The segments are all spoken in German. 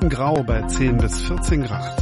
grau bei 10 bis 14 Grad.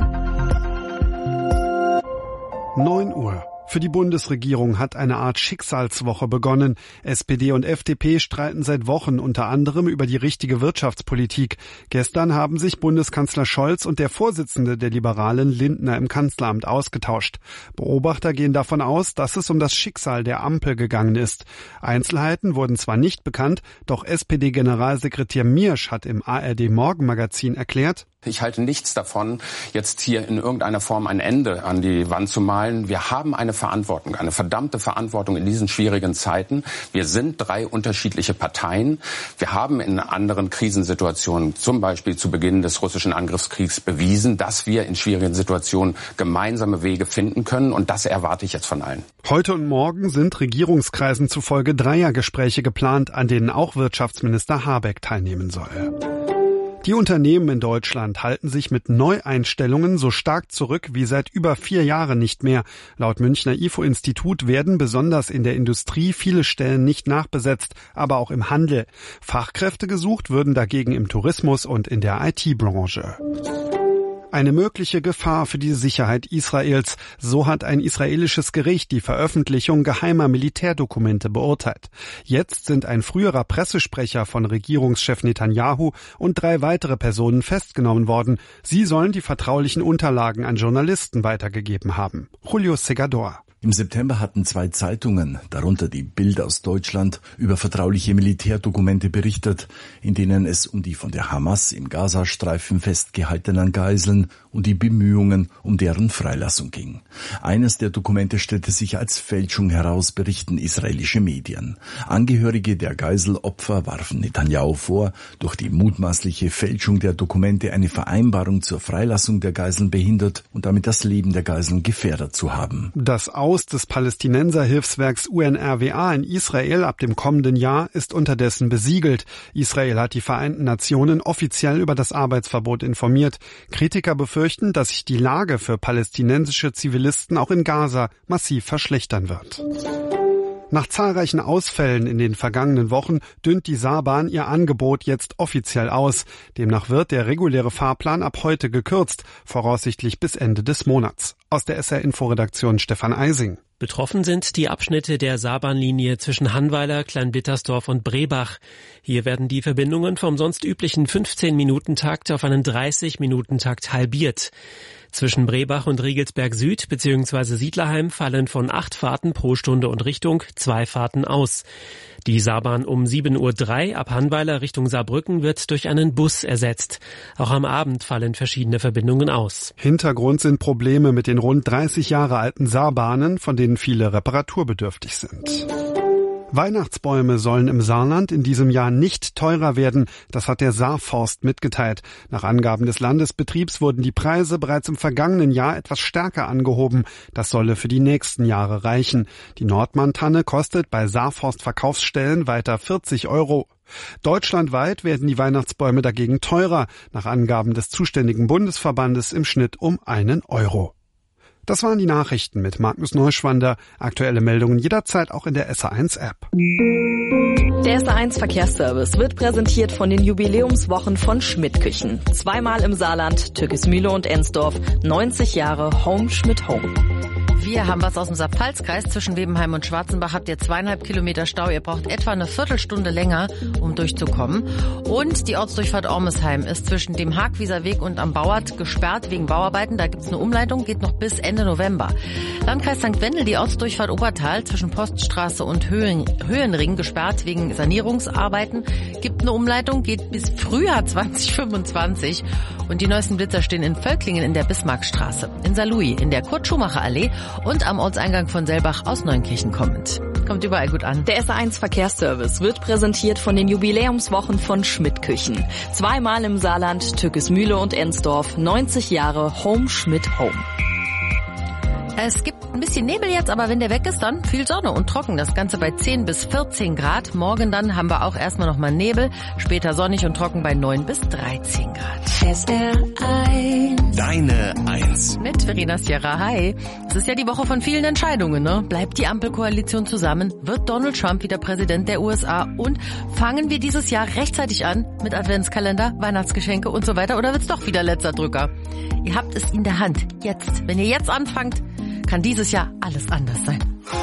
9 Uhr. Für die Bundesregierung hat eine Art Schicksalswoche begonnen. SPD und FDP streiten seit Wochen unter anderem über die richtige Wirtschaftspolitik. Gestern haben sich Bundeskanzler Scholz und der Vorsitzende der Liberalen Lindner im Kanzleramt ausgetauscht. Beobachter gehen davon aus, dass es um das Schicksal der Ampel gegangen ist. Einzelheiten wurden zwar nicht bekannt, doch SPD-Generalsekretär Miersch hat im ARD-Morgenmagazin erklärt: Ich halte nichts davon, jetzt hier in irgendeiner Form ein Ende an die Wand zu malen. Wir haben eine Verantwortung, eine verdammte Verantwortung in diesen schwierigen Zeiten. Wir sind 3 unterschiedliche Parteien. Wir haben in anderen Krisensituationen, zum Beispiel zu Beginn des russischen Angriffskriegs, bewiesen, dass wir in schwierigen Situationen gemeinsame Wege finden können. Und das erwarte ich jetzt von allen. Heute und morgen sind Regierungskreisen zufolge Dreiergespräche geplant, an denen auch Wirtschaftsminister Habeck teilnehmen soll. Die Unternehmen in Deutschland halten sich mit Neueinstellungen so stark zurück wie seit über 4 Jahren nicht mehr. Laut Münchner IFO-Institut werden besonders in der Industrie viele Stellen nicht nachbesetzt, aber auch im Handel. Fachkräfte gesucht würden dagegen im Tourismus und in der IT-Branche. Eine mögliche Gefahr für die Sicherheit Israels. So hat ein israelisches Gericht die Veröffentlichung geheimer Militärdokumente beurteilt. Jetzt sind ein früherer Pressesprecher von Regierungschef Netanyahu und 3 weitere Personen festgenommen worden. Sie sollen die vertraulichen Unterlagen an Journalisten weitergegeben haben. Julio Segador. Im September hatten 2 Zeitungen, darunter die Bild aus Deutschland, über vertrauliche Militärdokumente berichtet, in denen es um die von der Hamas im Gazastreifen festgehaltenen Geiseln und die Bemühungen um deren Freilassung ging. Eines der Dokumente stellte sich als Fälschung heraus, berichten israelische Medien. Angehörige der Geiselopfer warfen Netanyahu vor, durch die mutmaßliche Fälschung der Dokumente eine Vereinbarung zur Freilassung der Geiseln behindert und damit das Leben der Geiseln gefährdet zu haben. Das Aus des Palästinenserhilfswerks UNRWA in Israel ab dem kommenden Jahr ist unterdessen besiegelt. Israel hat die Vereinten Nationen offiziell über das Arbeitsverbot informiert. Kritiker befürchten, dass sich die Lage für palästinensische Zivilisten auch in Gaza massiv verschlechtern wird. Nach zahlreichen Ausfällen in den vergangenen Wochen dünnt die Saarbahn ihr Angebot jetzt offiziell aus. Demnach wird der reguläre Fahrplan ab heute gekürzt, voraussichtlich bis Ende des Monats. Aus der SR-Info-Redaktion Stefan Eising. Betroffen sind die Abschnitte der Saarbahnlinie zwischen Hannweiler, Kleinblittersdorf und Brebach. Hier werden die Verbindungen vom sonst üblichen 15-Minuten-Takt auf einen 30-Minuten-Takt halbiert. Zwischen Brebach und Riegelsberg Süd bzw. Siedlerheim fallen von 8 Fahrten pro Stunde und Richtung 2 Fahrten aus. Die Saarbahn um 7:03 Uhr ab Hannweiler Richtung Saarbrücken wird durch einen Bus ersetzt. Auch am Abend fallen verschiedene Verbindungen aus. Hintergrund sind Probleme mit den rund 30 Jahre alten Saarbahnen, von denen viele reparaturbedürftig sind. Weihnachtsbäume sollen im Saarland in diesem Jahr nicht teurer werden. Das hat der Saarforst mitgeteilt. Nach Angaben des Landesbetriebs wurden die Preise bereits im vergangenen Jahr etwas stärker angehoben. Das solle für die nächsten Jahre reichen. Die Nordmann-Tanne kostet bei Saarforst-Verkaufsstellen weiter 40 €. Deutschlandweit werden die Weihnachtsbäume dagegen teurer. Nach Angaben des zuständigen Bundesverbandes im Schnitt um 1 €. Das waren die Nachrichten mit Magnus Neuschwander. Aktuelle Meldungen jederzeit auch in der SR1-App. Der SR1 Verkehrsservice wird präsentiert von den Jubiläumswochen von Schmidt Küchen. 2-mal im Saarland, Türkismühle und Ensdorf. 90 Jahre Home Schmidt Home. Wir haben was aus dem Saarpfalzkreis. Zwischen Webenheim und Schwarzenbach habt ihr 2,5 Kilometer Stau. Ihr braucht etwa eine Viertelstunde länger, um durchzukommen. Und die Ortsdurchfahrt Ormesheim ist zwischen dem Hagwieser Weg und am Bauert gesperrt wegen Bauarbeiten. Da gibt's eine Umleitung, geht noch bis Ende November. Landkreis St. Wendel, die Ortsdurchfahrt Obertal zwischen Poststraße und Höhenring gesperrt wegen Sanierungsarbeiten. Gibt eine Umleitung, geht bis Frühjahr 2025. Und die neuesten Blitzer stehen in Völklingen in der Bismarckstraße, in Saarlouis, in der Kurt-Schumacher-Allee und am Ortseingang von Selbach aus Neunkirchen kommend. Kommt überall gut an. Der SR1 Verkehrsservice wird präsentiert von den Jubiläumswochen von Schmidt Küchen. 2-mal im Saarland, Türkismühle und Ensdorf. 90 Jahre Home Schmidt Home. Es gibt ein bisschen Nebel jetzt, aber wenn der weg ist, dann viel Sonne und trocken. Das Ganze bei 10 bis 14 Grad. Morgen dann haben wir auch erstmal nochmal Nebel. Später sonnig und trocken bei 9 bis 13 Grad. SR1. Deine Eins. Mit Verena Sierra. Hi. Es ist ja die Woche von vielen Entscheidungen, ne? Bleibt die Ampelkoalition zusammen? Wird Donald Trump wieder Präsident der USA? Und fangen wir dieses Jahr rechtzeitig an mit Adventskalender, Weihnachtsgeschenke und so weiter? Oder wird's doch wieder letzter Drücker? Ihr habt es in der Hand. Jetzt. Wenn ihr jetzt anfangt, kann dieses Jahr alles anders sein.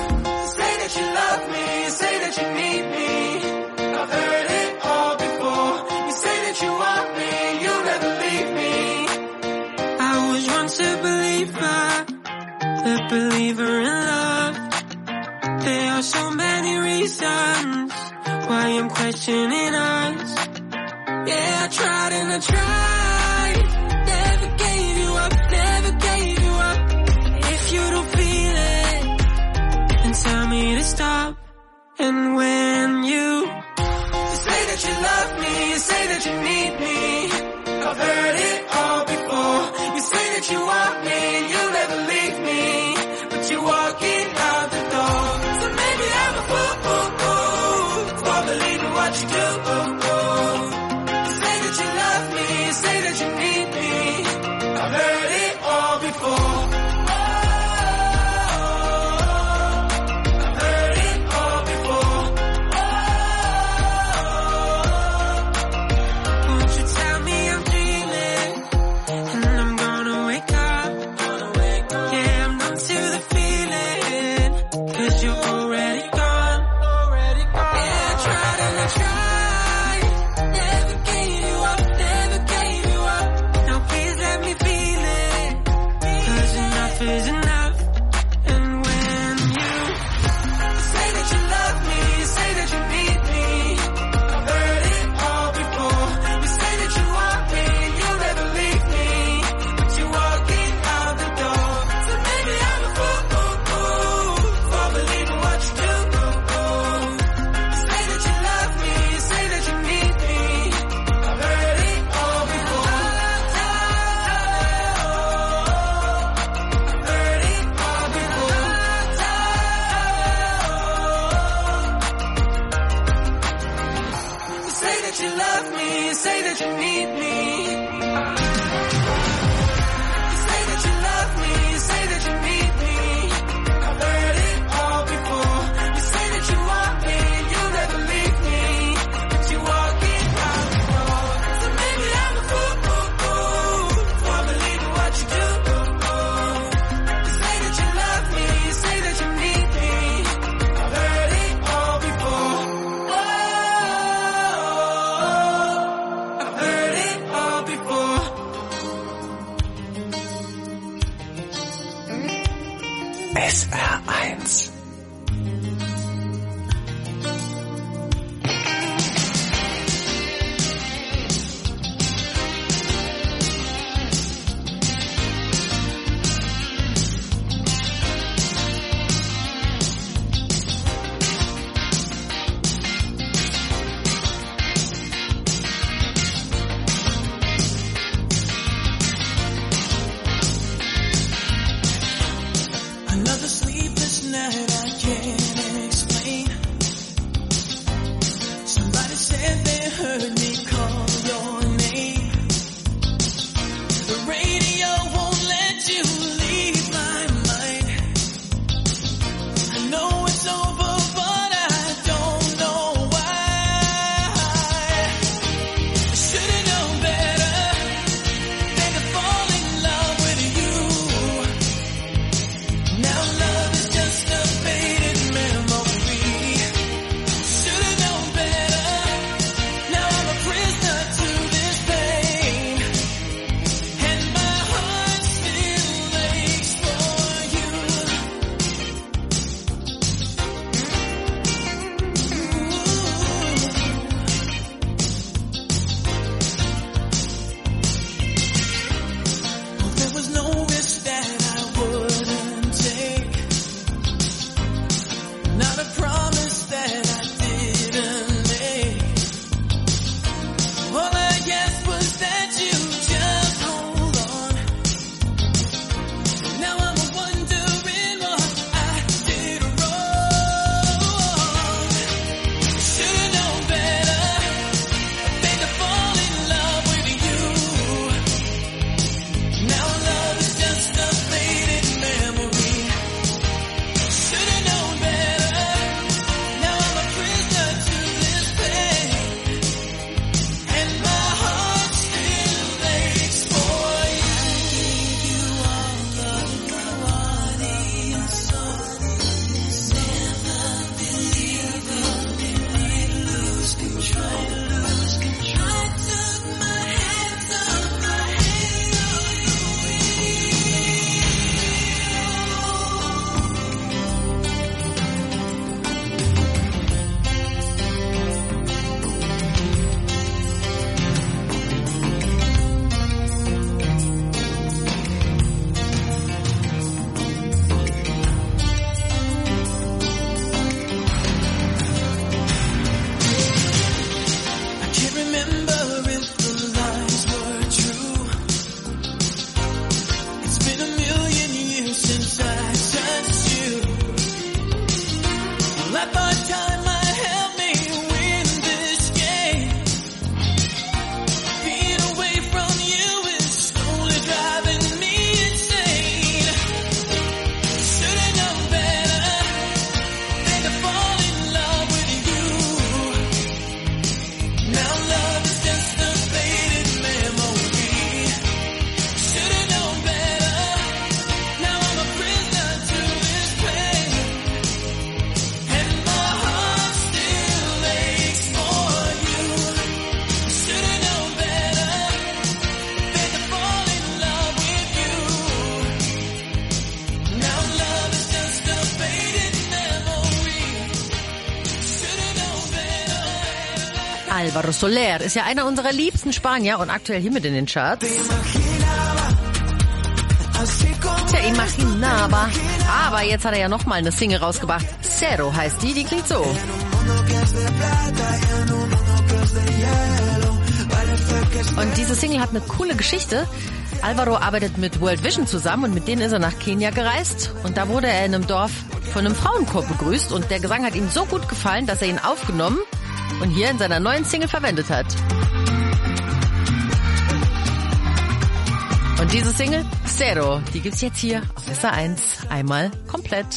A believer in love. There are so many reasons why I'm questioning us. Yeah, I tried and I tried. Never gave you up, never gave you up. If you don't feel it, then tell me to stop. And when you say that you love me, you say that you need me, I've heard it all before. You say that you want me and you'll never leave me, but you're walking out the door. So maybe I'm a fool for believing what you do. You say that you love me, you say that you need me, I've heard it all before. I've heard it all before. Won't you tell me I'm dreaming, and I'm gonna wake up. Yeah, I'm numb to the feeling, 'cause you're already gone. Yeah, I tried and I tried. Never gave you up, never gave you up. Now please let me feel it, 'cause enough is enough. And when you say that you love me, you say that you need me, I've heard it all before. You say that you want me and you'll never leave me, but you're walking out the door. So maybe I'm a fool for believing what you do. You say that you love me, you say that you need me, I've heard it all before. I've heard it all before. You say that you love me, you say that you need me. You say that you love me, you say that you need me, I've heard it all before. You say that you want me and you'll never leave me, but you're walking out the door. So maybe I'm a fool for believing what you do. You say that you love me, you say that you need me, I've heard it all before. I've heard it all before. SR1. Another sleepless night I can't explain. Somebody said they heard me call your name. The radio won't let you leave my mind. I know it's over, but I don't know why. I should've known better than to fall in love with you. Now love is just a faded memory. Should've known better. Now I'm a prisoner to this pain, and my Alvaro Soler ist ja einer unserer liebsten Spanier und aktuell hiermit in den Charts. Tja, imaginaba. Aber jetzt hat er ja nochmal eine Single rausgebracht. Cero heißt die klingt so. Und diese Single hat eine coole Geschichte. Alvaro arbeitet mit World Vision zusammen und mit denen ist er nach Kenia gereist. Und da wurde er in einem Dorf von einem Frauenchor begrüßt und der Gesang hat ihm so gut gefallen, dass er ihn aufgenommen und hier in seiner neuen Single verwendet hat. Und diese Single, Cero, die gibt's jetzt hier auf SR1 einmal komplett.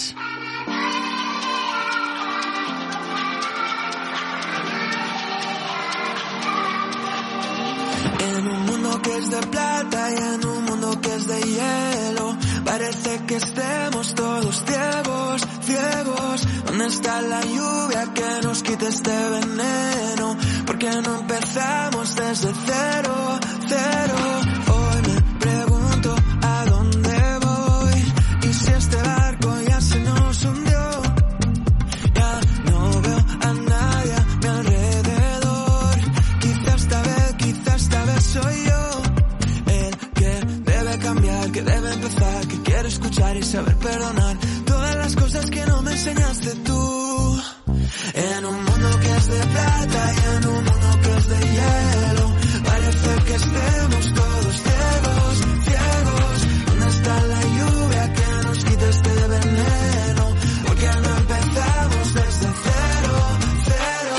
En un mundo que es de plata y en un mundo que es de hielo, parece que estemos todos ciegos, ciegos. ¿Dónde está la lluvia que nos quite este veneno? ¿Por qué no empezamos desde cero, cero? Hoy me pregunto a dónde voy y si este barco ya se nos hundió. Ya no veo a nadie a mi alrededor. Quizá esta vez soy yo el que debe cambiar, que debe empezar, que quiere escuchar y saber perdonar todas las cosas que no me enseñaste tú. En un mundo que es de plata y en un mundo que es de hielo, parece que estemos todos ciegos, ciegos. ¿Dónde está la lluvia que nos quite este veneno? ¿Por qué no empezamos desde cero, cero?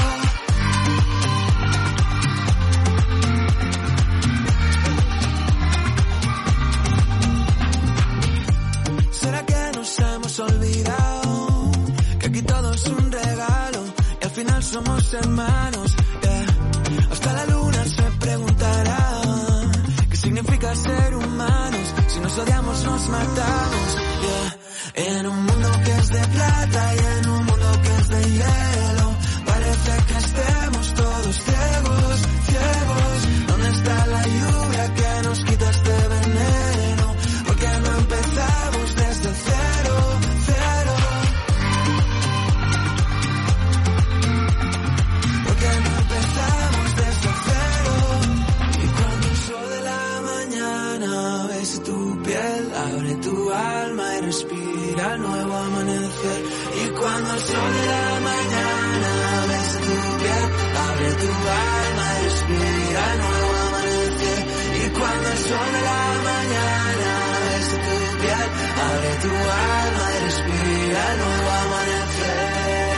¿Será que nos hemos olvidado que aquí todo es un regalo y al final somos hermanos? Yeah. Hasta la luna se preguntará qué significa ser humanos. Si nos odiamos nos matamos. Yeah. En un mundo que es de plata y en un mundo que es de hielo, parece que estemos todos ciegos, ciegos. ¿Dónde está la lluvia que nos quita este veneno? ¿Por qué no empezamos desde cero, cero? ¿Por qué no empezamos desde cero? Y cuando el sol de la mañana bese tu piel, abre tu alma y respira el nuevo amanecer. Y cuando el sol de la mañana bese tu piel, abre tu alma y respira el nuevo amanecer. Y cuando el sol de la mañana bese tu piel, abre tu alma y respira el nuevo amanecer.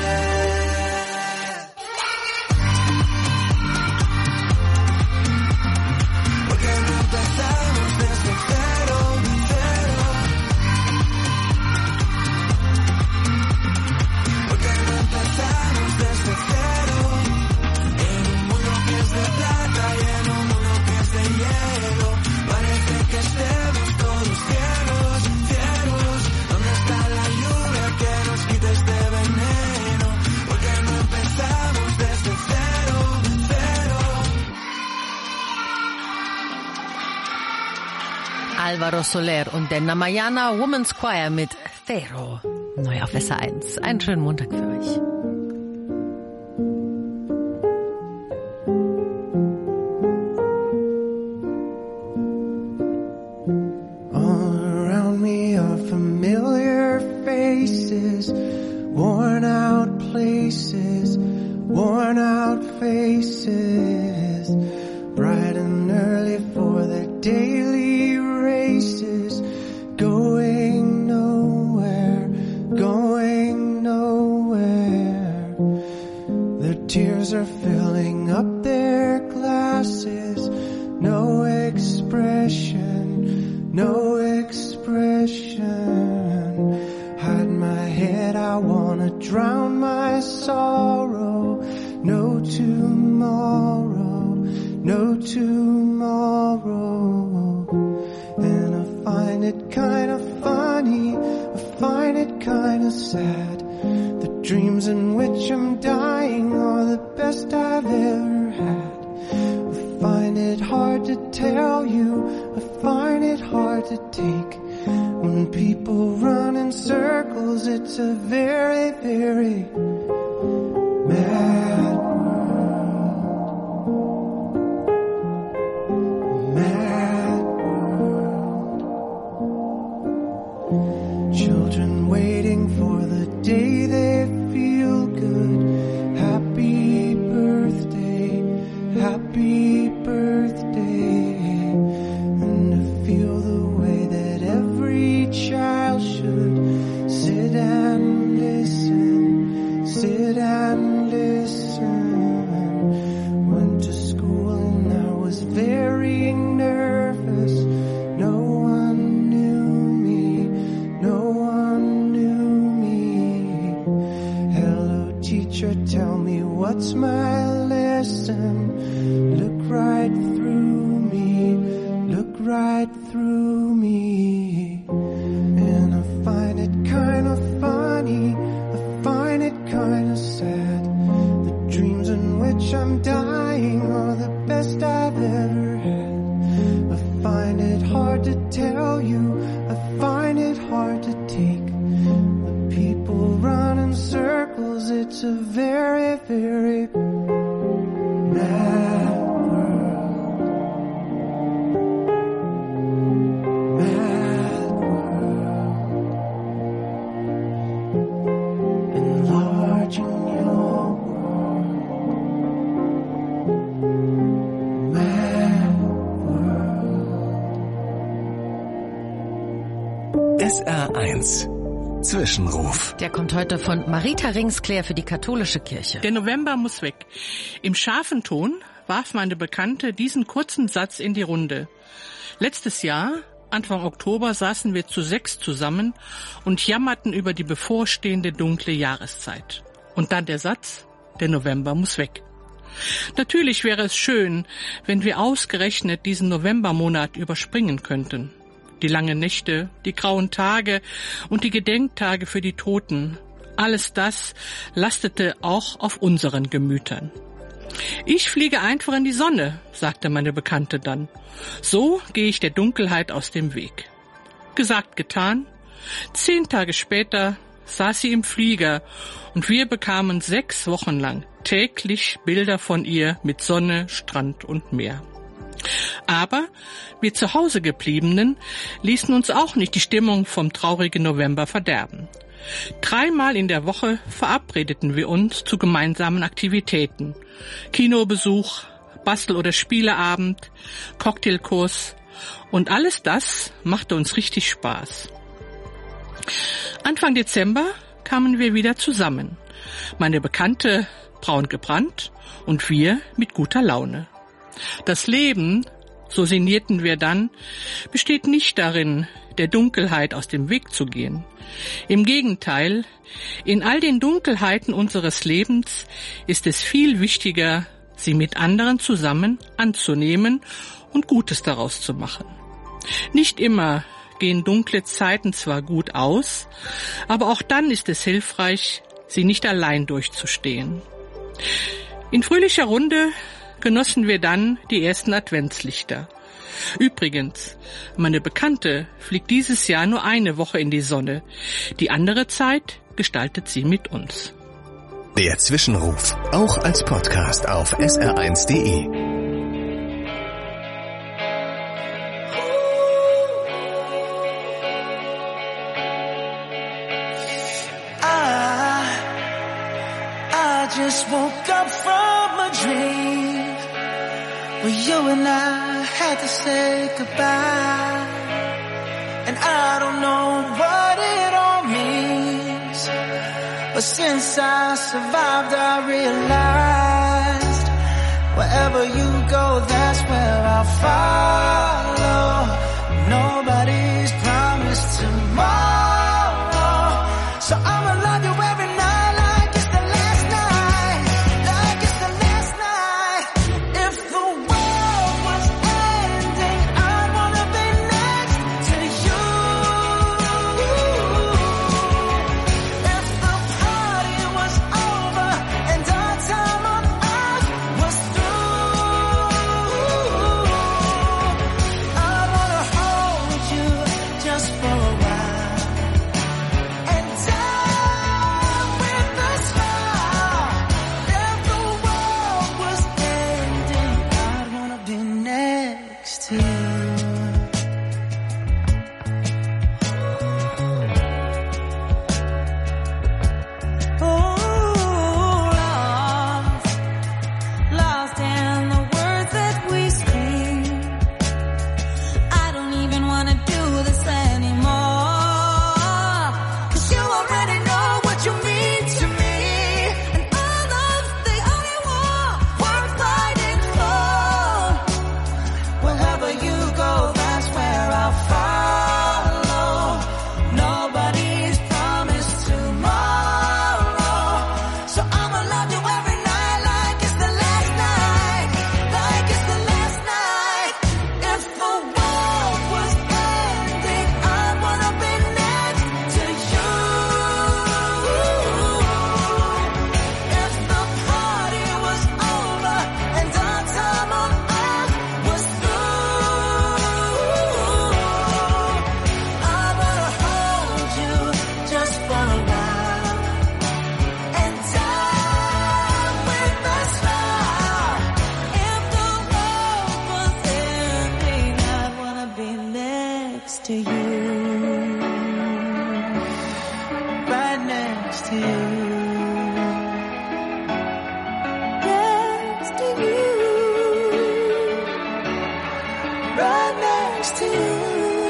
¿Por qué no empezamos desde cero, cero? ¿Por qué no empezamos desde cero? En un mundo que es de plata y en un mundo que es de hielo, parece que estemos todos ciegos, ciegos. ¿Dónde está la lluvia que nos quite este veneno? ¿Por qué no empezamos desde cero, cero? Alvaro Soler und der Namayana Women's Choir mit Cero. Neu auf SR1. Einen schönen Montag für euch. All around me are familiar faces, worn out places, worn out faces, bright and early for their daily races, going nowhere, going nowhere. Their tears are filling up their glasses, no expression, no expression. Hide my head, I wanna drown my sorrow. No tomorrow, no tomorrow. And I find it kinda funny, I find it kinda sad. The dreams in which I'm dying are the best I've ever had. I find it hard to tell you, I find it hard to take. When people run in circles, it's a very, very mad world. right through me. And I find it kind of funny, I find it kind of sad. The dreams in which I'm dying are the best I've ever had. I find it hard to tell you, I find it hard to take. The people run in circles, it's a very, very mad world. Mad world. Enlarging your world. Mad world. SR1 Zwischenruf. Der kommt heute von Marita Ringsklär für die katholische Kirche. Der November muss weg. Im scharfen Ton warf meine Bekannte diesen kurzen Satz in die Runde. Letztes Jahr, Anfang Oktober, saßen wir zu 6 zusammen und jammerten über die bevorstehende dunkle Jahreszeit. Und dann der Satz, der November muss weg. Natürlich wäre es schön, wenn wir ausgerechnet diesen Novembermonat überspringen könnten. Die langen Nächte, die grauen Tage und die Gedenktage für die Toten. Alles das lastete auch auf unseren Gemütern. Ich fliege einfach in die Sonne, sagte meine Bekannte dann. So gehe ich der Dunkelheit aus dem Weg. Gesagt, getan. 10 Tage später saß sie im Flieger und wir bekamen 6 Wochen lang täglich Bilder von ihr mit Sonne, Strand und Meer. Aber wir zu Hause gebliebenen ließen uns auch nicht die Stimmung vom traurigen November verderben. 3-mal in der Woche verabredeten wir uns zu gemeinsamen Aktivitäten. Kinobesuch, Bastel- oder Spieleabend, Cocktailkurs und alles das machte uns richtig Spaß. Anfang Dezember kamen wir wieder zusammen. Meine Bekannte braun gebrannt und wir mit guter Laune. Das Leben, so sinnierten wir dann, besteht nicht darin, der Dunkelheit aus dem Weg zu gehen. Im Gegenteil, in all den Dunkelheiten unseres Lebens ist es viel wichtiger, sie mit anderen zusammen anzunehmen und Gutes daraus zu machen. Nicht immer gehen dunkle Zeiten zwar gut aus, aber auch dann ist es hilfreich, sie nicht allein durchzustehen. In fröhlicher Runde genossen wir dann die ersten Adventslichter. Übrigens, meine Bekannte fliegt dieses Jahr nur 1 Woche in die Sonne. Die andere Zeit gestaltet sie mit uns. Der Zwischenruf, auch als Podcast auf sr1.de. I just woke up from a dream where you and I had to say goodbye. And I don't know what it all means, but since I survived I realized wherever you go, that's where I'll follow. Nobody's promised tomorrow, so I'ma love you every night. next to you. Right next to you. Next to you. Right next to you.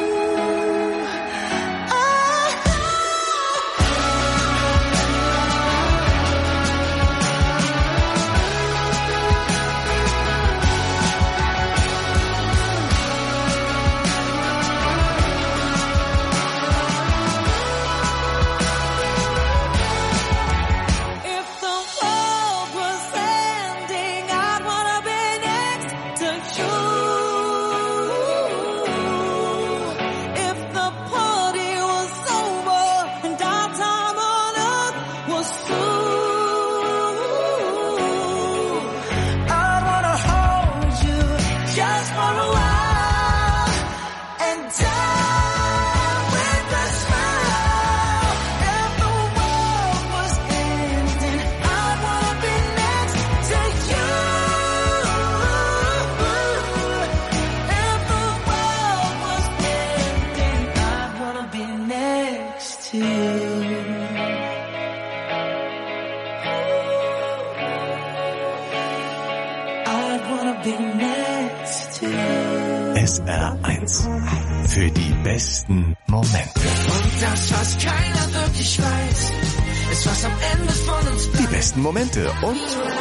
SR1 für die besten Momente. Und das, was keiner wirklich weiß, ist, was am Ende von uns bleibt. Die besten Momente und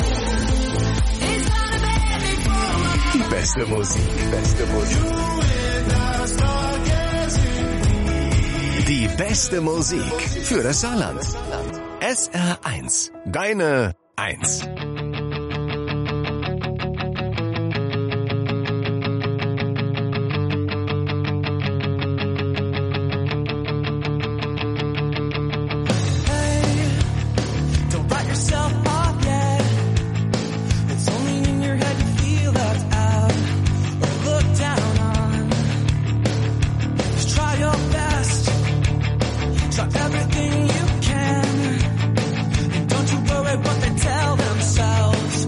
die beste Musik. Die beste Musik für das Saarland. SR1, deine 1. Everything you can, and don't you worry what they tell themselves.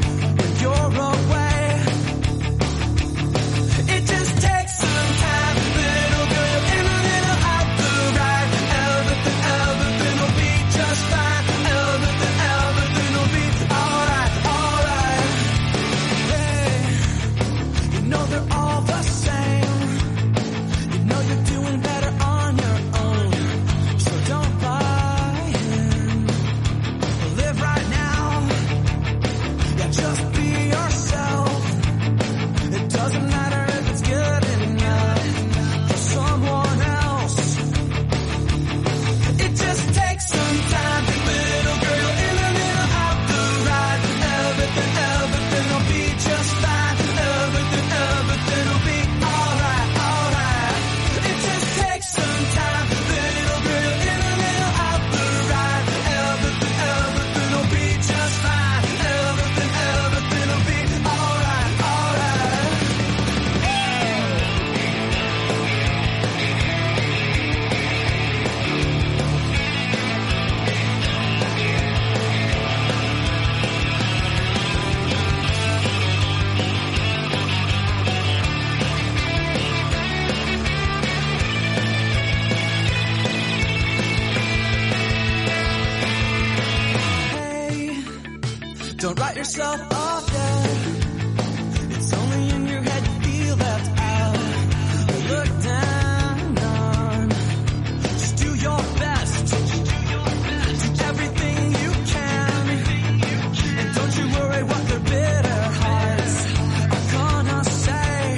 Don't write yourself off yet. It's only in your head you feel left out or looked down on. Just do your best. Do everything you can. And don't you worry what their bitter hearts are gonna say.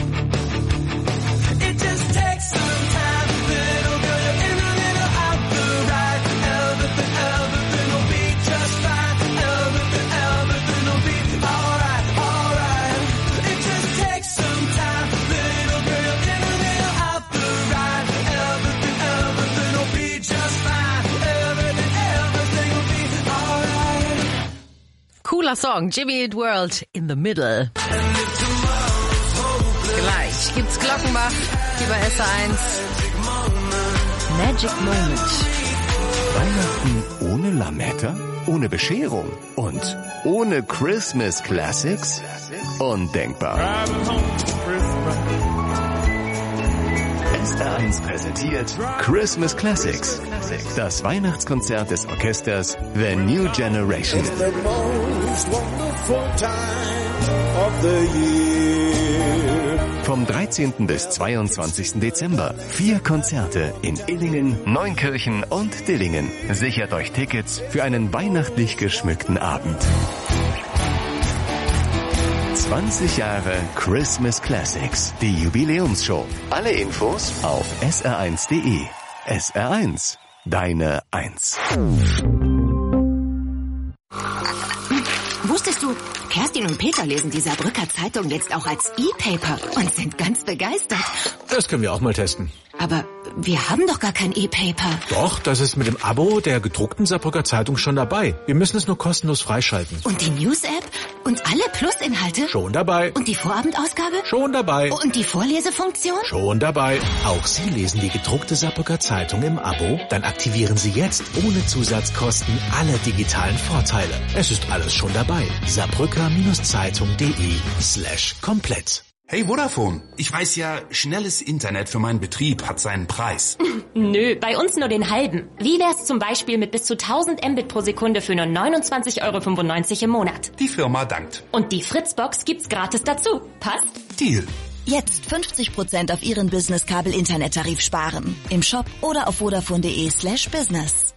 It just takes some time, little girl. You're in a little out the right. Everything will be just fine. Everything will be alright, alright. It just takes some time, little girl. You're in a little out the right. Everything will be just fine. Everything will be alright. Cooler Song, Jimmy Eat World in the Middle. Gleich gibt's Glockenbach hier bei SR1. Magic Moment. Weihnachten ohne Lametta, ohne Bescherung und ohne Christmas Classics? Undenkbar. SR1 präsentiert Christmas Classics. Das Weihnachtskonzert des Orchesters The New Generation. Vom 13. bis 22. Dezember 4 Konzerte in Illingen, Neunkirchen und Dillingen. Sichert euch Tickets für einen weihnachtlich geschmückten Abend. 20 Jahre Christmas Classics, die Jubiläumsshow. Alle Infos auf sr1.de. SR1, deine 1. Wusstest du, Kerstin und Peter lesen die Saarbrücker Zeitung jetzt auch als E-Paper und sind ganz begeistert. Das können wir auch mal testen. Aber wir haben doch gar kein E-Paper. Doch, das ist mit dem Abo der gedruckten Saarbrücker Zeitung schon dabei. Wir müssen es nur kostenlos freischalten. Und die News-App? Und alle Plus-Inhalte? Schon dabei. Und die Vorabendausgabe? Schon dabei. Und die Vorlesefunktion? Schon dabei. Auch Sie lesen die gedruckte Saarbrücker Zeitung im Abo? Dann aktivieren Sie jetzt ohne Zusatzkosten alle digitalen Vorteile. Es ist alles schon dabei. saarbrücker-zeitung.de/komplett. Hey Vodafone, ich weiß ja, schnelles Internet für meinen Betrieb hat seinen Preis. Nö, bei uns nur den halben. Wie wär's zum Beispiel mit bis zu 1000 Mbit pro Sekunde für nur 29,95 € im Monat? Die Firma dankt. Und die Fritzbox gibt's gratis dazu. Passt? Deal. Jetzt 50% auf Ihren Business-Kabel-Internettarif sparen. Im Shop oder auf vodafone.de/business.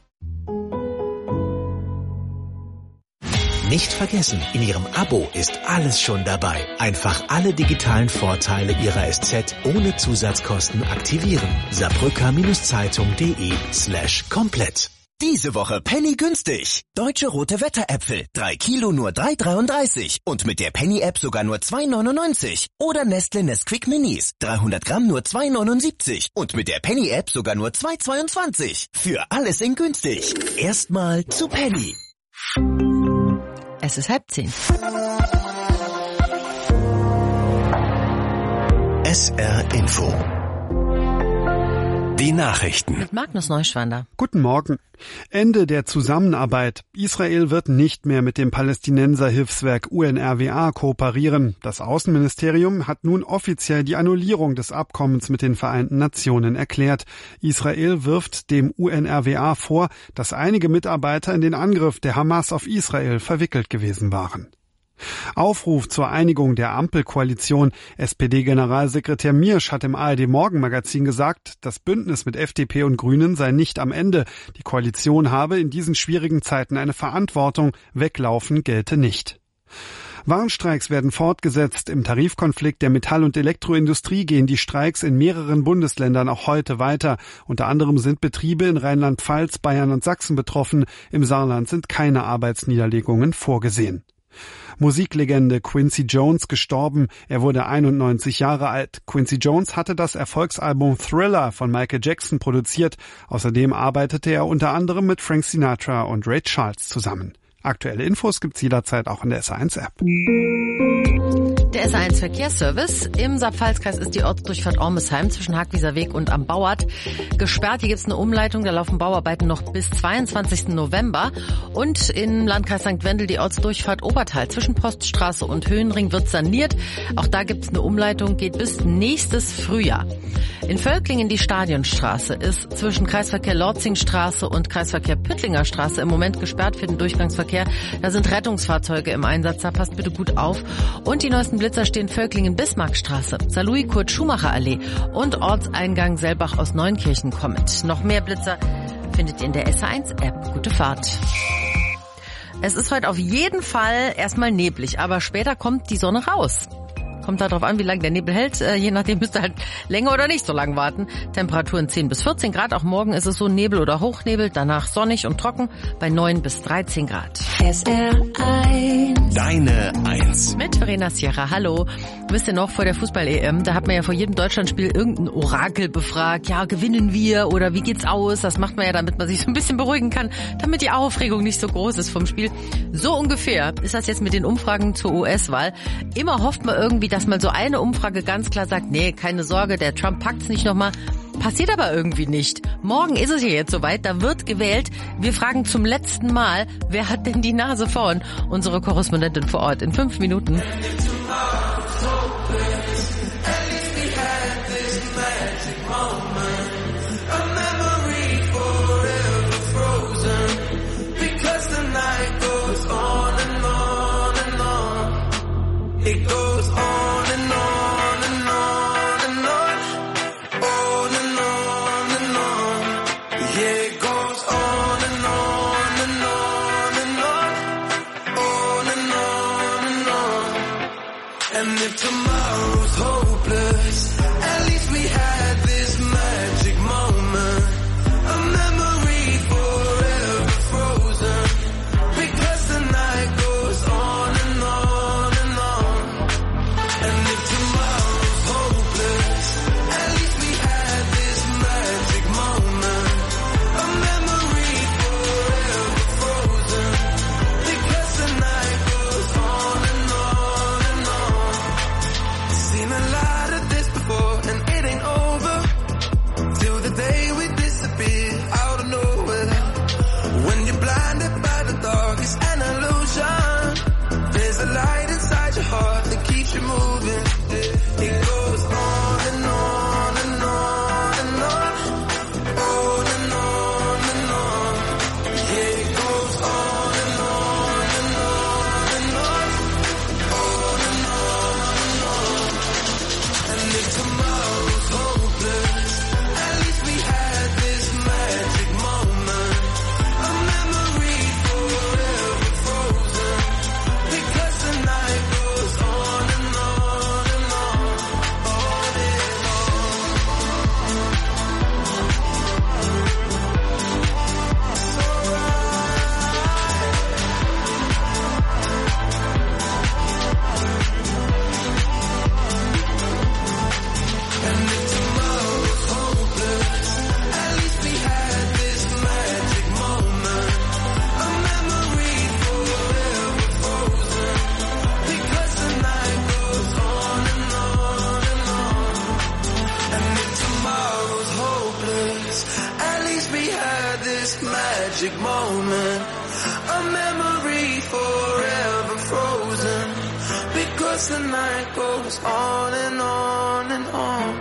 Nicht vergessen, in Ihrem Abo ist alles schon dabei. Einfach alle digitalen Vorteile Ihrer SZ ohne Zusatzkosten aktivieren. saarbrücker-zeitung.de/komplett. Diese Woche Penny günstig. Deutsche rote Wetteräpfel. 3 Kilo nur 3,33. Und mit der Penny-App sogar nur 2,99. Oder Nestle Nesquik Minis. 300 Gramm nur 2,79. Und mit der Penny-App sogar nur 2,22. Für alles in günstig. Erstmal zu Penny. Es ist 9:30. SR Info. Die Nachrichten. Mit Magnus Neuschwander. Guten Morgen. Ende der Zusammenarbeit. Israel wird nicht mehr mit dem Palästinenserhilfswerk UNRWA kooperieren. Das Außenministerium hat nun offiziell die Annullierung des Abkommens mit den Vereinten Nationen erklärt. Israel wirft dem UNRWA vor, dass einige Mitarbeiter in den Angriff der Hamas auf Israel verwickelt gewesen waren. Aufruf zur Einigung der Ampelkoalition. SPD-Generalsekretär Miersch hat im ARD-Morgenmagazin gesagt, das Bündnis mit FDP und Grünen sei nicht am Ende. Die Koalition habe in diesen schwierigen Zeiten eine Verantwortung. Weglaufen gelte nicht. Warnstreiks werden fortgesetzt. Im Tarifkonflikt der Metall- und Elektroindustrie gehen die Streiks in mehreren Bundesländern auch heute weiter. Unter anderem sind Betriebe in Rheinland-Pfalz, Bayern und Sachsen betroffen. Im Saarland sind keine Arbeitsniederlegungen vorgesehen. Musiklegende Quincy Jones gestorben. Er wurde 91 Jahre alt. Quincy Jones hatte das Erfolgsalbum Thriller von Michael Jackson produziert. Außerdem arbeitete er unter anderem mit Frank Sinatra und Ray Charles zusammen. Aktuelle Infos gibt's jederzeit auch in der SR1-App. Der SR1 Verkehrsservice. Im Saarpfalzkreis ist die Ortsdurchfahrt Ormesheim zwischen Hagwieser Weg und am Bauert gesperrt. Hier gibt's eine Umleitung, da laufen Bauarbeiten noch bis 22. November. Und im Landkreis St. Wendel die Ortsdurchfahrt Obertal zwischen Poststraße und Höhenring wird saniert. Auch da gibt's eine Umleitung, geht bis nächstes Frühjahr. In Völklingen die Stadionstraße ist zwischen Kreisverkehr Lorzingstraße und Kreisverkehr Püttlinger Straße im Moment gesperrt für den Durchgangsverkehr. Da sind Rettungsfahrzeuge im Einsatz, da passt bitte gut auf. Und die neuesten Blitzer stehen Völklingen-Bismarckstraße, Saarlouis-Kurt-Schumacher-Allee und Ortseingang Selbach aus Neunkirchen kommend. Noch mehr Blitzer findet ihr in der SR1-App. Gute Fahrt. Es ist heute auf jeden Fall erstmal neblig, aber später kommt die Sonne raus. Kommt darauf an, wie lange der Nebel hält. Je nachdem müsst ihr halt länger oder nicht so lang warten. Temperaturen 10 bis 14 Grad. Auch morgen ist es so Nebel oder Hochnebel. Danach sonnig und trocken bei 9 bis 13 Grad. SR1. Deine 1. Mit Verena Sierra. Hallo. Wisst ihr noch, vor der Fußball-EM, da hat man ja vor jedem Deutschlandspiel irgendein Orakel befragt. Ja, gewinnen wir oder wie geht's aus? Das macht man ja, damit man sich so ein bisschen beruhigen kann, damit die Aufregung nicht so groß ist vom Spiel. So ungefähr ist das jetzt mit den Umfragen zur US-Wahl. Immer hofft man irgendwie, dass mal so eine Umfrage ganz klar sagt, nee, keine Sorge, der Trump packt's nicht nochmal. Passiert aber irgendwie nicht. Morgen ist es ja jetzt soweit, da wird gewählt. Wir fragen zum letzten Mal, wer hat denn die Nase vorn? Unsere Korrespondentin vor Ort in 5 Minuten. this magic moment, a memory forever frozen, because the night goes on and on and on.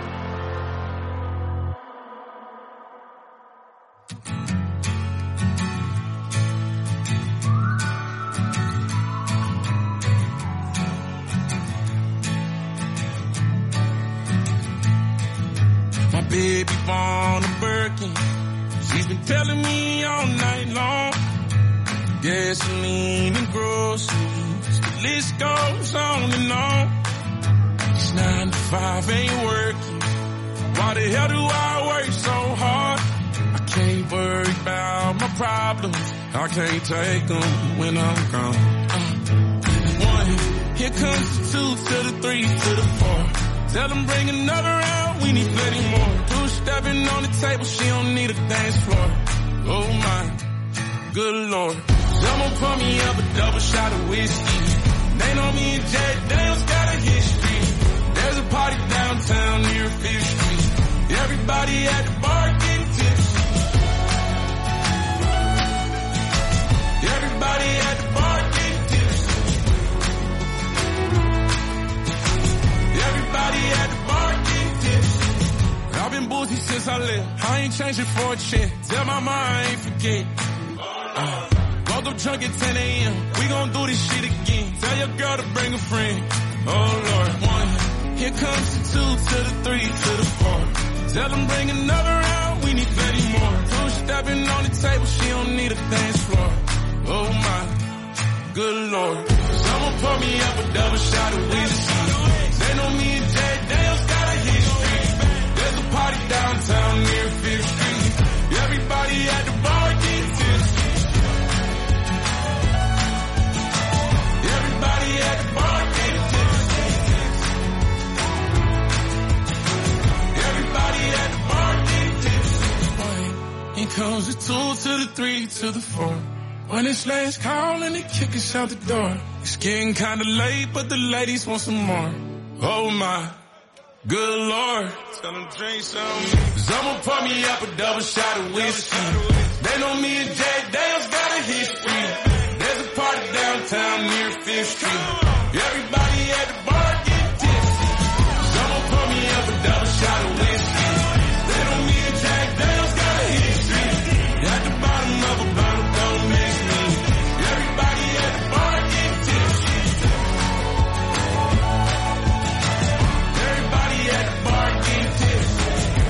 My baby born a Birkin. She's been telling me all night long. Gasoline and groceries, the list goes on and on. It's 9 to 5, ain't working. Why the hell do I work so hard? I can't worry about my problems. I can't take them when I'm gone. 1, here comes the 2 to the 3 to the 4. Tell them bring another round, we need plenty more. 2 stepping on the table, she don't need a dance floor. Oh my, good Lord. Someone pour me up a double shot of whiskey. They know me and Jay Daniels got a history. There's a party downtown near 5th Street. Everybody at the bar getting tipsy. Everybody at the bar getting tipsy. Everybody at the bar getting tipsy. I've been boozy since I left. I ain't changing for a check. Tell my mind I ain't forget. Woke up drunk at 10 a.m. We gon' do this shit again. Tell your girl to bring a friend. Oh Lord. 1, here comes the 2 to the 3 to the 4. Tell them bring another round, we need plenty more. 2 stepping on the table, she don't need a dance floor. Oh my, good Lord. Someone pour me up a double shot of whiskey. They know me and Jay Daniels got a history. There's a party downtown near 5th Street. Everybody at the bar getting tipsy. Everybody at the bar getting tipsy. Everybody at the bar getting tipsy. Here comes the 2 to the 3 to the 4. When it's last call and they kick us out the door. It's getting kinda late, but the ladies want some more. Oh my, good Lord. Tell them drink some. Someone pour me up a double shot of whiskey. They know me and Jay Daniels got a history. There's a party downtown near 5th Street. Everybody at the bar getting tipsy. Someone pour me up a double shot of whiskey. They know me and Jack Daniels got a history. At the bottom of a bottle, don't mix me. Everybody at the bar getting tipsy. Everybody at the bar getting tipsy.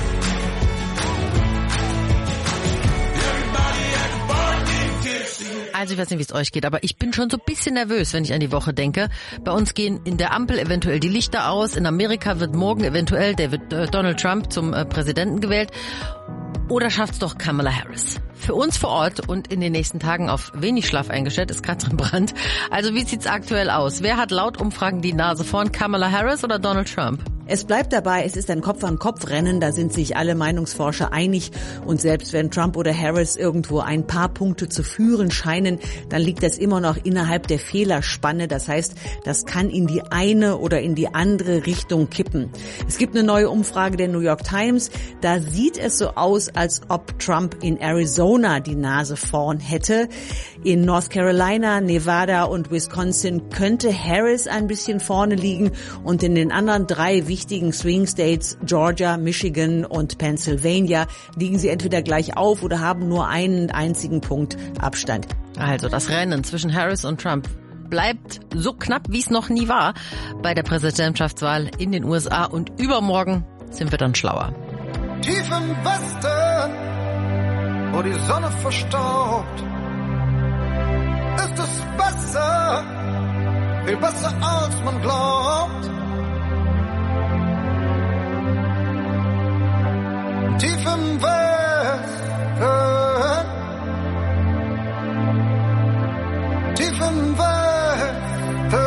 Everybody at the bar getting tipsy. Also ich weiß nicht, wie es euch geht, aber ich bin schon so ein bisschen nervös, wenn ich an die Woche denke. Bei uns gehen in der Ampel eventuell die Lichter aus. In Amerika wird morgen eventuell Donald Trump zum Präsidenten gewählt. Oder schafft's doch Kamala Harris? Für uns vor Ort und in den nächsten Tagen auf wenig Schlaf eingestellt ist Katrin Brandt. Also wie sieht's aktuell aus? Wer hat laut Umfragen die Nase vorn? Kamala Harris oder Donald Trump? Es bleibt dabei, es ist ein Kopf-an-Kopf-Rennen, da sind sich alle Meinungsforscher einig. Und selbst wenn Trump oder Harris irgendwo ein paar Punkte zu führen scheinen, dann liegt das immer noch innerhalb der Fehlerspanne. Das heißt, das kann in die eine oder in die andere Richtung kippen. Es gibt eine neue Umfrage der New York Times. Da sieht es so aus, als ob Trump in Arizona die Nase vorn hätte. In North Carolina, Nevada und Wisconsin könnte Harris ein bisschen vorne liegen. Und in den anderen 3 wichtigen Swing States, Georgia, Michigan und Pennsylvania, liegen sie entweder gleich auf oder haben nur einen einzigen Punkt Abstand. Also das Rennen zwischen Harris und Trump bleibt so knapp, wie es noch nie war bei der Präsidentschaftswahl in den USA. Und übermorgen sind wir dann schlauer. Tief im Westen, wo die Sonne verstaubt, ist es besser, viel besser als man glaubt. Tief im Westen, tief im Westen.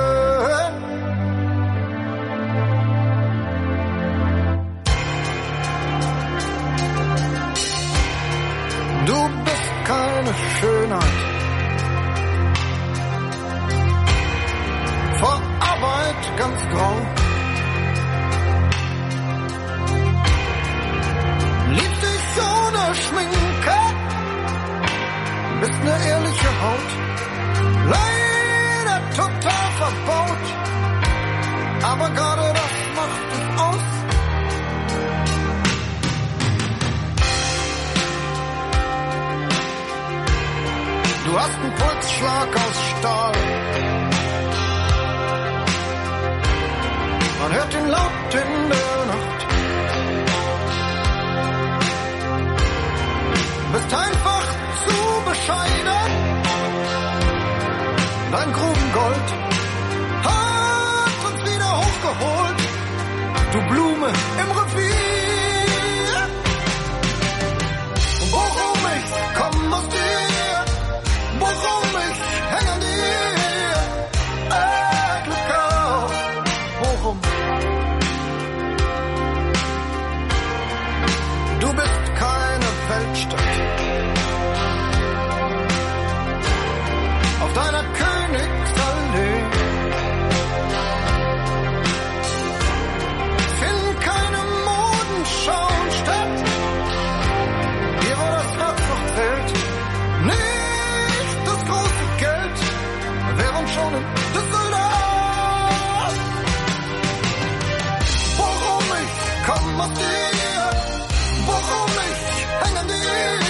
Du bist keine Schönheit, vor Arbeit ganz grau. Liebst dich ohne Schminke Haut. Leider total verbaut. Aber gerade das macht es aus. Du hast einen Pulsschlag aus Stahl. Man hört ihn laut in der Nacht. Bist einfach zu bescheiden. Dein Grubengold hat uns wieder hochgeholt. Du Blume im Revier. Worum ich komm aus dir, worum ich häng an dir. Glück auf, worum? Du bist keine Weltstadt. Auf deiner Königsallee finden keine Modenschauen statt. Hier, wo das Herz noch zählt, nicht das große Geld, während schon in Düsseldorf. Worum ich komm aus dir, worum ich häng an dir.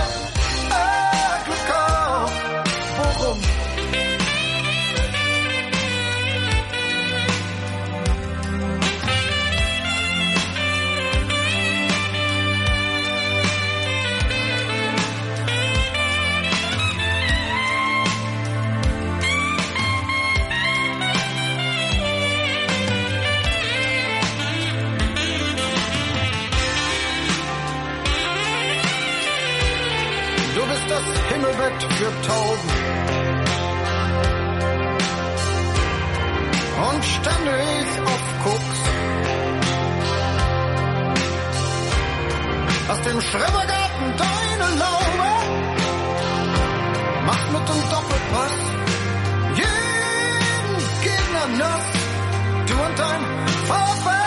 Glück auf, worum? Das Himmelbett für Tauben und ständig auf Koks. Aus dem Schrebergarten deine Laube macht mit dem Doppelpass jeden Gegner nass. Du und dein VfL.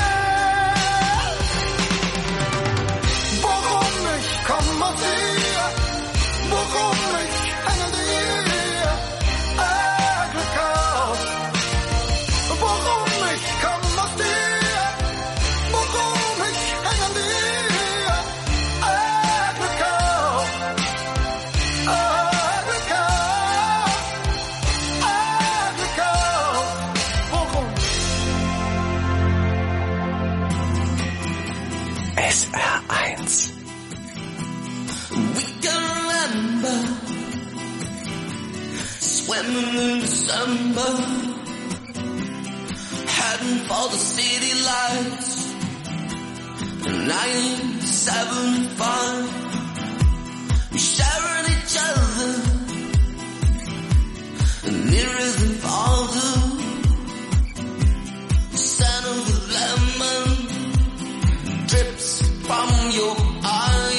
Worum ich komm aus dir, worum ich häng an dir, Glück auf. Worum ich komm aus dir, worum ich häng an dir, Glück auf. Glück auf, Glück auf. Worum? SR1. Swimming in December, heading for the city lights. 1975, we sharing each other, nearer than farther. The scent of the lemon drips from your eyes.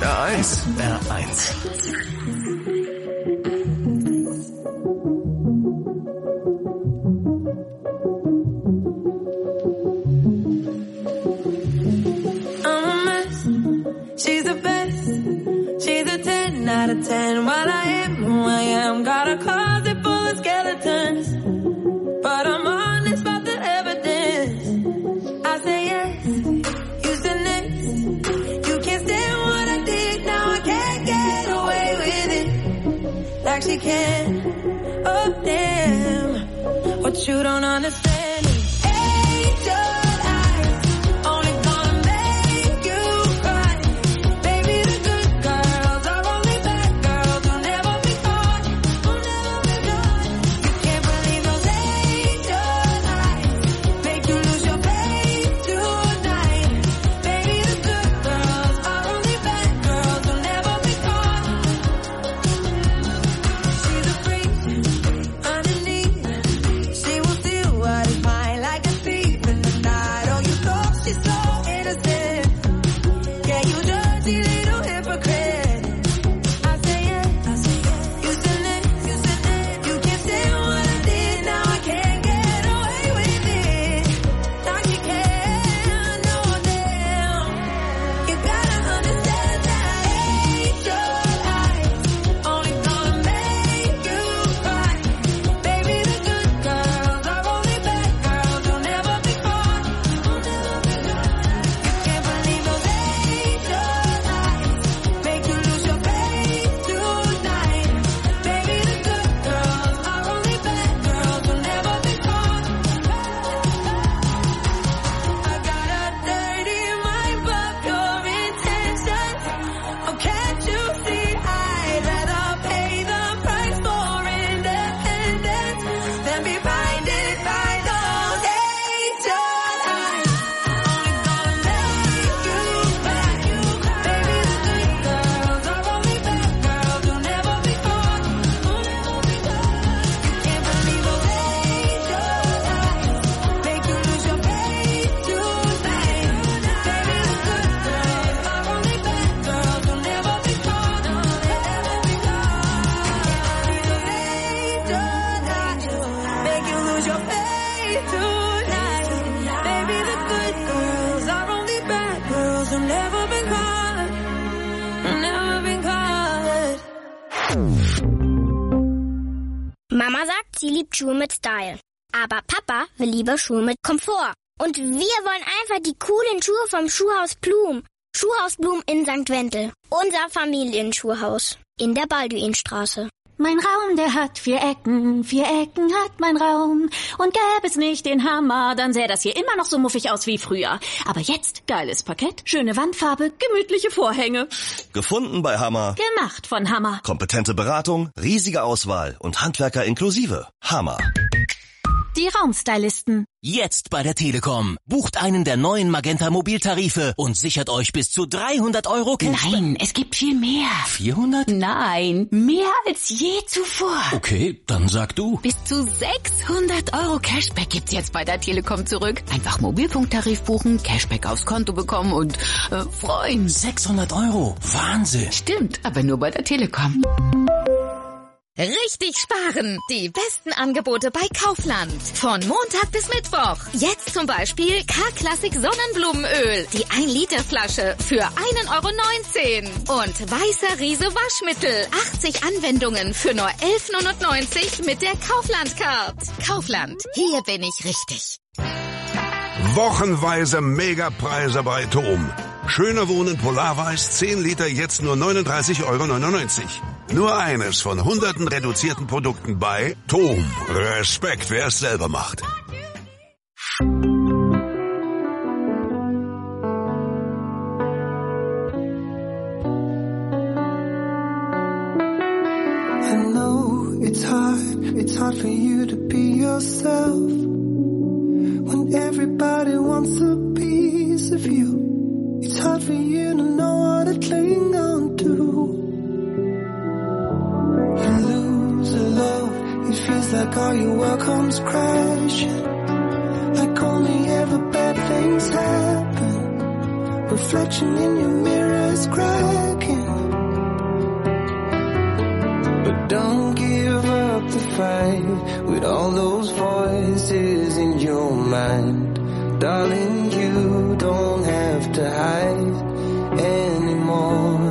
SWR1. SWR1. She's the best. She's a 10 out of 10. While I am who I am, got a closet full of skeletons. But I'm honest about the evidence. I say yes, you said next. You can't stand what I did, now I can't get away with it. Like she can. Oh damn, what you don't understand is angel. Mama sagt, sie liebt Schuhe mit Style. Aber Papa will lieber Schuhe mit Komfort. Und wir wollen einfach die coolen Schuhe vom Schuhhaus Blum. Schuhhaus Blum in St. Wendel. Unser Familienschuhhaus. In der Balduinstraße. Mein Raum, der hat 4 Ecken hat mein Raum. Und gäbe es nicht den Hammer, dann sähe das hier immer noch so muffig aus wie früher. Aber jetzt geiles Parkett, schöne Wandfarbe, gemütliche Vorhänge. Gefunden bei Hammer. Gemacht von Hammer. Kompetente Beratung, riesige Auswahl und Handwerker inklusive. Hammer. Die Raumstylisten. Jetzt bei der Telekom. Bucht einen der neuen Magenta-Mobiltarife und sichert euch bis zu 300 € Cashback. Nein, es gibt viel mehr. 400? Nein, mehr als je zuvor. Okay, dann sag du. Bis zu 600 € Cashback gibt's jetzt bei der Telekom zurück. Einfach Mobilfunktarif buchen, Cashback aufs Konto bekommen und freuen. 600 €? Wahnsinn. Stimmt, aber nur bei der Telekom. Richtig sparen! Die besten Angebote bei Kaufland. Von Montag bis Mittwoch. Jetzt zum Beispiel K-Klassik Sonnenblumenöl. Die 1-Liter-Flasche für 1,19 € Und Weißer Riese Waschmittel. 80 Anwendungen für nur 11,99 € mit der Kaufland-Card. Kaufland. Hier bin ich richtig. Wochenweise Megapreise bei TOM. Schöner Wohnen Polarweiß, 10 Liter, jetzt nur 39,99 €. Nur eines von hunderten reduzierten Produkten bei TOM. Respekt, wer es selber macht. I know it's hard for you to be yourself when everybody wants a piece of you. It's hard for you to know what to cling on to. You lose a love, it feels like all your world comes crashing. Like only ever bad things happen. Reflection in your mirror is cracking. But don't give up the fight with all those voices in your mind. Darling, you don't have to hide anymore.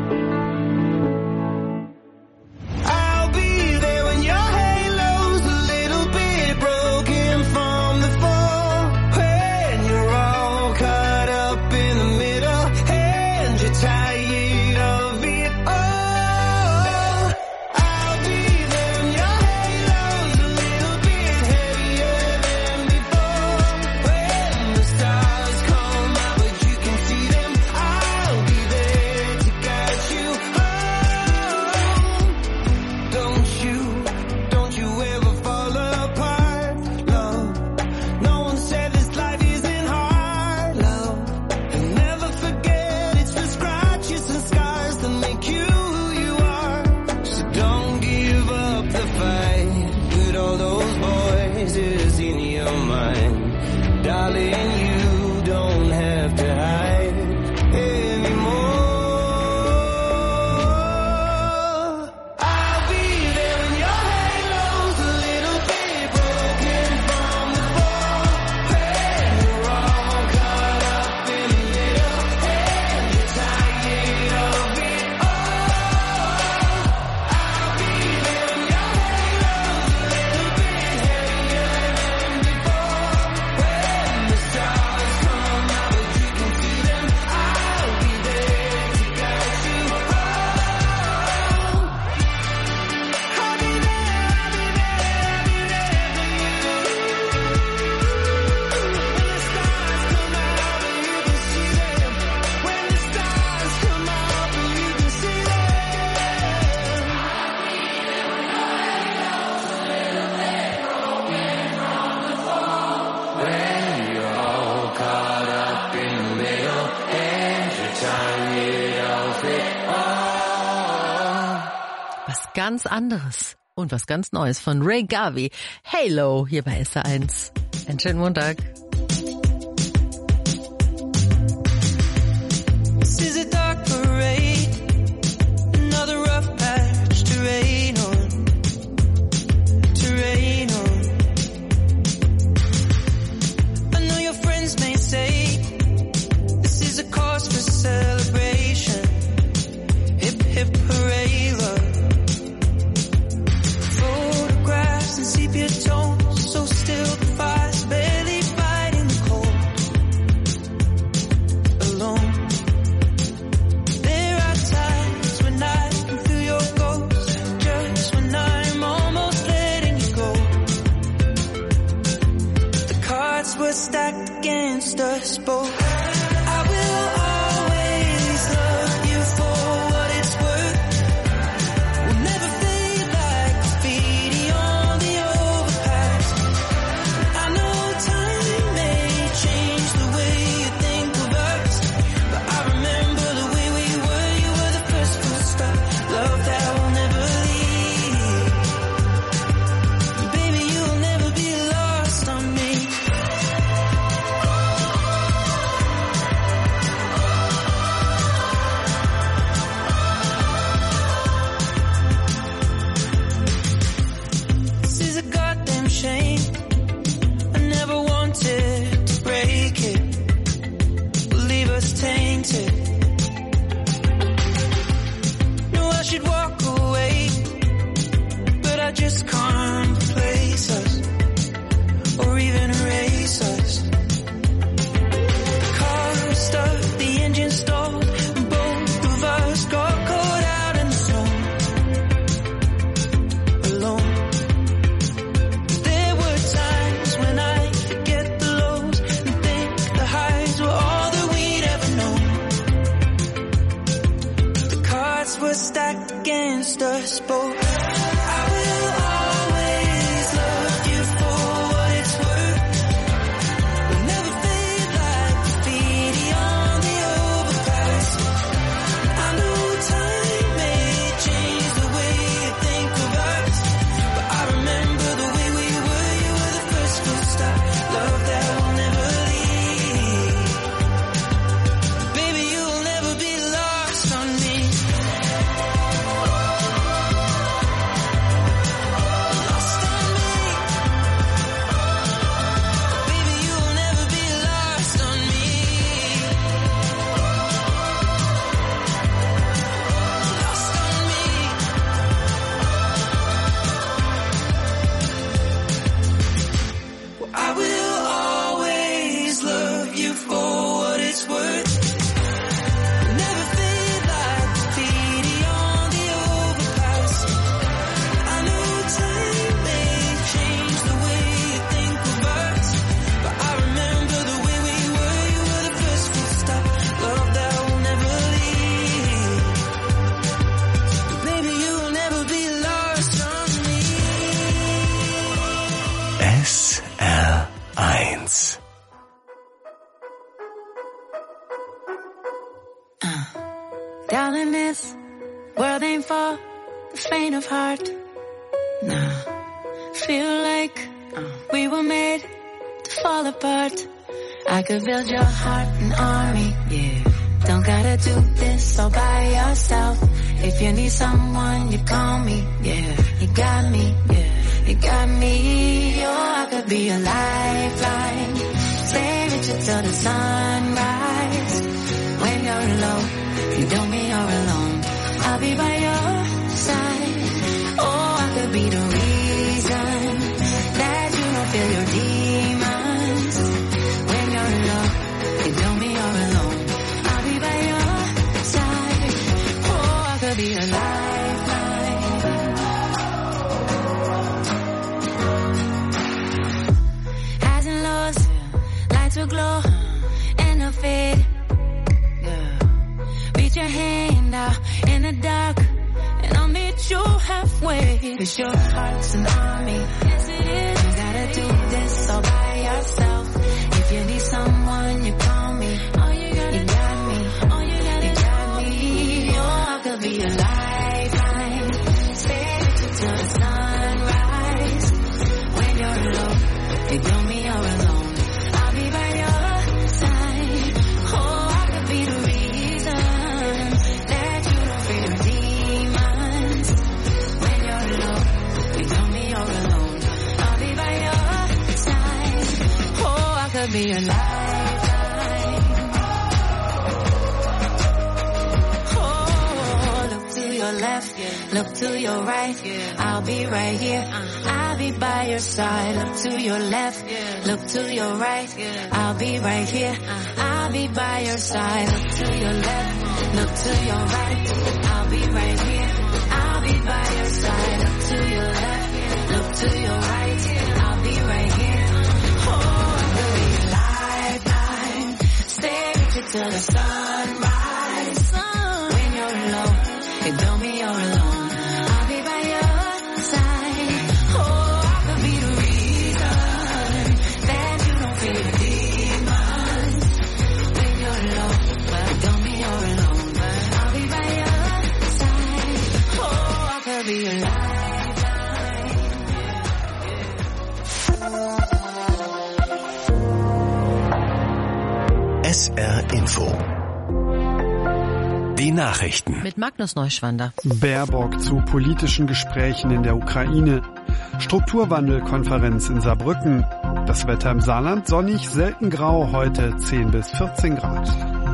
I'll be there when your halo's a little bit broken from the fall. When you're all caught up in the middle and you're tired of it all. I'll be there when your halo's a little bit heavier than before. When the stars come out but you can see them, I'll be there to guide you home. Don't you ever fall apart, love. No one said this life isn't hard, love. And never forget it's the scratches and scars that make you who you are. So don't give up the fight with all those voices in your mind. Darling, you don't have to hide anymore. I'll be there when your halo's a little bit broken from the fall. When you're all caught up in the middle and you're tired of it all. I'll be there when your halo's a little bit heavier than before. When the stars come out but you can see them, I'll be there to guide you home. I'll be there, I'll be there, I'll be there for you. When the stars come out but you can see them. When the stars come out but you can see them. When you're all caught up in the middle and you're tired of it all. Was ganz anderes und was ganz Neues von Ray Garvey. Halo hier bei SR1. Einen schönen Montag. This is a dark parade, another rough patch to rain on, to rain on. I know your friends may say this is a cause for celebration. Hip hip hooray, love. Photographs and sepia tones, so still the fire's barely fighting the cold. Alone. There are times when I can feel your ghost, just when I'm almost letting you go. The cards were stacked against us both. I will always love you for what it's worth. We'll never fade like graffiti on the overpass. I know time may change the way you think of us, but I remember the way we were. You were the first full stop, love that will never leave. Baby, you'll never be lost on me. Darling, this world ain't for the faint of heart. Nah, feel like we were made to fall apart. I could build your heart an army, yeah. Don't gotta do this all by yourself. If you need someone, you call me, yeah. You got me, yeah. You got me, oh, I could be a lifeline. Stay with you till the sunrise. When you're alone, you don't mean you're alone. I'll be by your side. Oh, I could be the reason that you don't feel your demons. When you're alone, you don't mean you're alone. I'll be by your side. Oh, I could be a lifeline. Highs and lows, lights will glow and they'll fade. Reach your hand out in the dark and I'll meet you halfway. 'Cause your heart's an army. Yes, it is. You gotta do this all by yourself. If you need someone, you call me. Oh, you got me. Oh, you got me. Oh, I could be a lifeline. Stay with you till the sunrise. When you're alone, you don't mean you're alone. I'll be by your side. Oh, I could be the reason that you don't feel your demons. When you're alone, you don't mean you're alone. I'll be by your side. Oh, I could be a lifeline. Oh, look to your left, look to your right. I'll be right here. I'll be by your side. Look to your left, look to your right. I'll be right here. I'll be by your side. Look to your left, look to your right. I'll be right here. I'll be by your side. Look to your left, look to your right. I'll be right here. Oh, I could be a lifeline. Stay with you till the sunrise. When you're alone, it don't mean you're alone. I'll be by your side. Oh, I could be the reason that you don't feel your demons. When you're alone, it don't mean you're alone. I'll be by your side. Oh, I could be a SR Info. Die Nachrichten. Mit Magnus Neuschwander. Baerbock zu politischen Gesprächen in der Ukraine. Strukturwandelkonferenz in Saarbrücken. Das Wetter im Saarland sonnig, selten grau, heute 10 bis 14 Grad.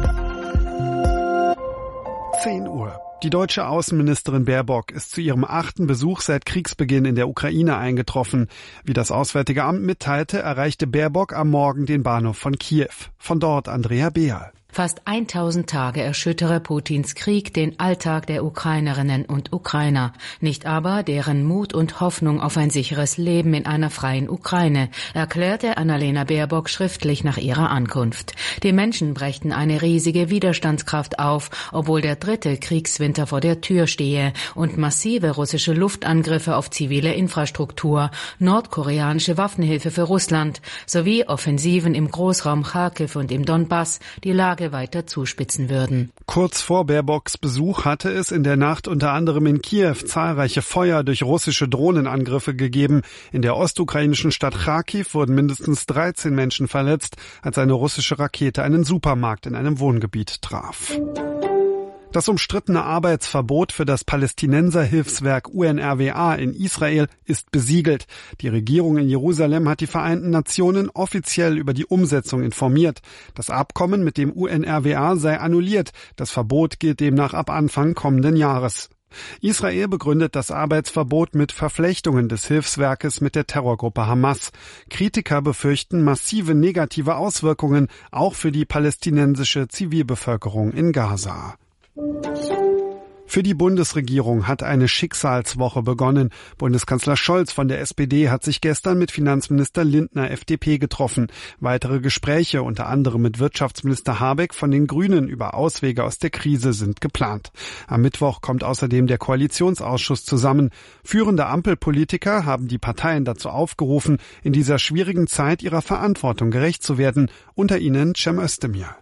10 Uhr. Die deutsche Außenministerin Baerbock ist zu ihrem 8. Besuch seit Kriegsbeginn in der Ukraine eingetroffen. Wie das Auswärtige Amt mitteilte, erreichte Baerbock am Morgen den Bahnhof von Kiew. Von dort Andrea Beal. Fast 1000 Tage erschüttere Putins Krieg den Alltag der Ukrainerinnen und Ukrainer, nicht aber deren Mut und Hoffnung auf ein sicheres Leben in einer freien Ukraine, erklärte Annalena Baerbock schriftlich nach ihrer Ankunft. Die Menschen brächten eine riesige Widerstandskraft auf, obwohl der 3. Kriegswinter vor der Tür stehe und massive russische Luftangriffe auf zivile Infrastruktur, nordkoreanische Waffenhilfe für Russland sowie Offensiven im Großraum Charkiw und im Donbass die Lage weiter zuspitzen würden. Kurz vor Baerbocks Besuch hatte es in der Nacht unter anderem in Kiew zahlreiche Feuer durch russische Drohnenangriffe gegeben. In der ostukrainischen Stadt Charkiw wurden mindestens 13 Menschen verletzt, als eine russische Rakete einen Supermarkt in einem Wohngebiet traf. Das umstrittene Arbeitsverbot für das Palästinenserhilfswerk UNRWA in Israel ist besiegelt. Die Regierung in Jerusalem hat die Vereinten Nationen offiziell über die Umsetzung informiert. Das Abkommen mit dem UNRWA sei annulliert. Das Verbot gilt demnach ab Anfang kommenden Jahres. Israel begründet das Arbeitsverbot mit Verflechtungen des Hilfswerkes mit der Terrorgruppe Hamas. Kritiker befürchten massive negative Auswirkungen, auch für die palästinensische Zivilbevölkerung in Gaza. Für die Bundesregierung hat eine Schicksalswoche begonnen. Bundeskanzler Scholz von der SPD hat sich gestern mit Finanzminister Lindner FDP getroffen. Weitere Gespräche, unter anderem mit Wirtschaftsminister Habeck von den Grünen über Auswege aus der Krise, sind geplant. Am Mittwoch kommt außerdem der Koalitionsausschuss zusammen. Führende Ampelpolitiker haben die Parteien dazu aufgerufen, in dieser schwierigen Zeit ihrer Verantwortung gerecht zu werden. Unter ihnen Cem Özdemir.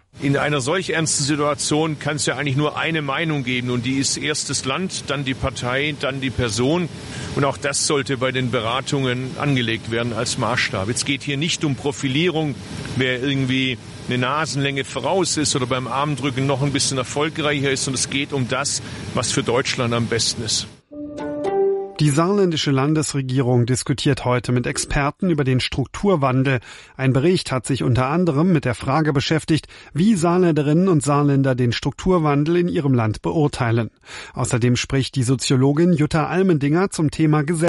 In einer solch ernsten Situation kann es ja eigentlich nur eine Meinung geben und die ist erst das Land, dann die Partei, dann die Person und auch das sollte bei den Beratungen angelegt werden als Maßstab. Es geht hier nicht um Profilierung, wer irgendwie eine Nasenlänge voraus ist oder beim Armdrücken noch ein bisschen erfolgreicher ist, und es geht um das, was für Deutschland am besten ist. Die saarländische Landesregierung diskutiert heute mit Experten über den Strukturwandel. Ein Bericht hat sich unter anderem mit der Frage beschäftigt, wie Saarländerinnen und Saarländer den Strukturwandel in ihrem Land beurteilen. Außerdem spricht die Soziologin Jutta Almendinger zum Thema